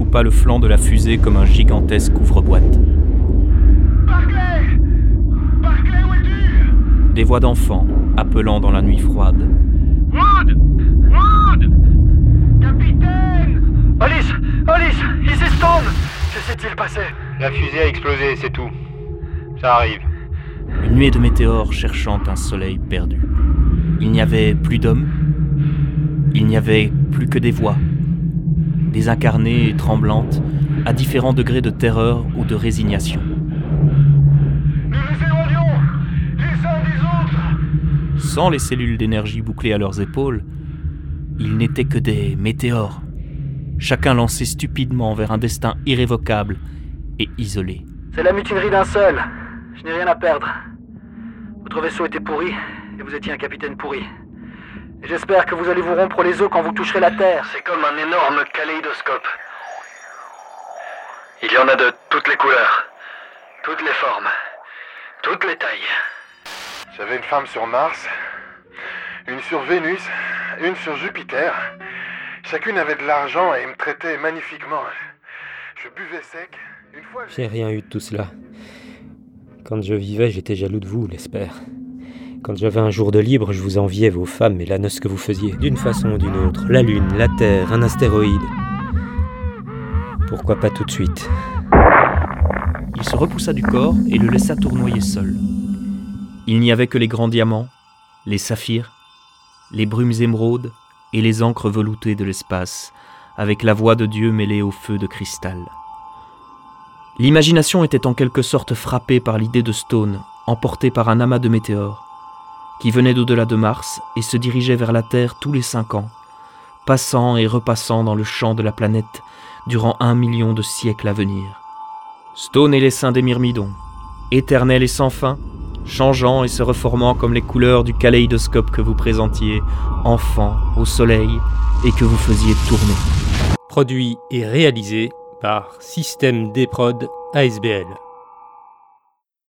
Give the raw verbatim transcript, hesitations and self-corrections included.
découpa le flanc de la fusée comme un gigantesque ouvre-boîte. Barclay Barclay, où es-tu? Des voix d'enfants appelant dans la nuit froide. Wood Wood Capitaine Alice Alice Ici Stone Que s'est-il passé? La fusée a explosé, c'est tout. Ça arrive. Une nuée de météores cherchant un soleil perdu. Il n'y avait plus d'hommes. Il n'y avait plus que des voix. Désincarnées et tremblantes, à différents degrés de terreur ou de résignation. Nous nous éloignons les uns des autres. Sans les cellules d'énergie bouclées à leurs épaules, ils n'étaient que des météores, chacun lancé stupidement vers un destin irrévocable et isolé. C'est la mutinerie d'un seul. Je n'ai rien à perdre. Votre vaisseau était pourri, et vous étiez un capitaine pourri. Et j'espère que vous allez vous rompre les os quand vous toucherez la Terre. C'est comme un énorme kaléidoscope. Il y en a de toutes les couleurs, toutes les formes, toutes les tailles. J'avais une femme sur Mars, une sur Vénus, une sur Jupiter. Chacune avait de l'argent et me traitait magnifiquement. Je buvais sec. Une fois, J'ai rien eu de tout cela. Quand je vivais, j'étais jaloux de vous, l'espère. Quand j'avais un jour de libre, je vous enviais vos femmes et la noce que vous faisiez. D'une façon ou d'une autre. La Lune, la Terre, un astéroïde. Pourquoi pas tout de suite? Il se repoussa du corps et le laissa tournoyer seul. Il n'y avait que les grands diamants, les saphirs, les brumes émeraudes et les encres veloutées de l'espace, avec la voix de Dieu mêlée au feu de cristal. L'imagination était en quelque sorte frappée par l'idée de Stone, emportée par un amas de météores, qui venait d'au-delà de Mars et se dirigeait vers la Terre tous les cinq ans, passant et repassant dans le champ de la planète durant un million de siècles à venir. Stone et l'essaim des myrmidons, éternels et sans fin, changeant et se reformant comme les couleurs du kaléidoscope que vous présentiez, enfant, au soleil, et que vous faisiez tourner. Produit et réalisé par Système D-Prod A S B L.